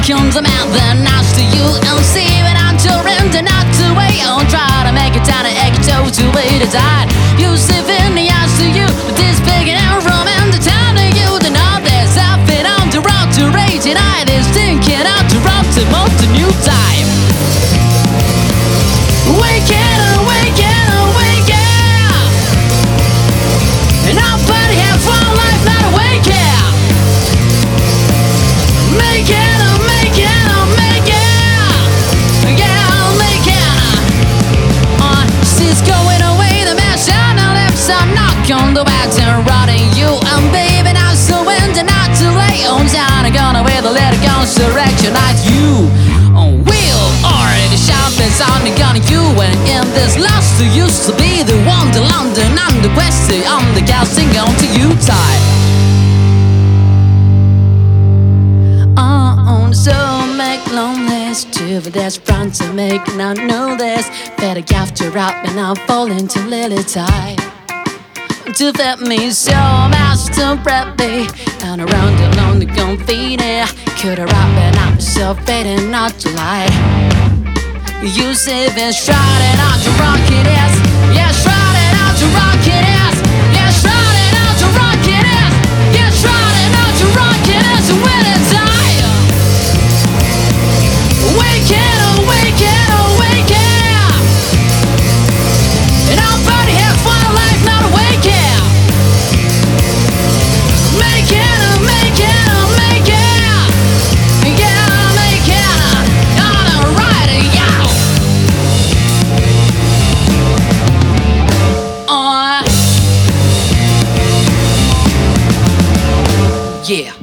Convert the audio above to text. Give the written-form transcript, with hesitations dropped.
comes a man then nice to you and see it on your end and not to wait on try to make it down and egg toe to wait to die. You see in the eyes to you this big and room and the town to you to know there's something on the road to rage and I is thinking out to rock to most the new time. Wake it, wake it, wake it. And nobody have fun life not awake it. Make it, make it, make it. Yeah, I'll make it. She's going away, the man shall not left some knock on the back and rotting you and baby now so when the not too late on down and gone away the little guns direction at you on wheel or the sharpest on the gun you and in this last who used to be the one to London and the West on the casting on to you tight. So make loneliness to the dash front to make not know this. Better after up and I'm falling to lily tide. To fit me so much to prep me and around alone the confetti. Could have rap and I'm so fading not to lie. You say this shrouded out to rock it is. Yeah, shrouded out to rock it is. Yeah, shrouded out to rock it is. Yeah, shrouded out to rock it is. When it's time. Wake it, wake it, wake it. And nobody have fun life, not awake it. Make it, make it, make it. Yeah, make it. Alright, yeah. Yeah.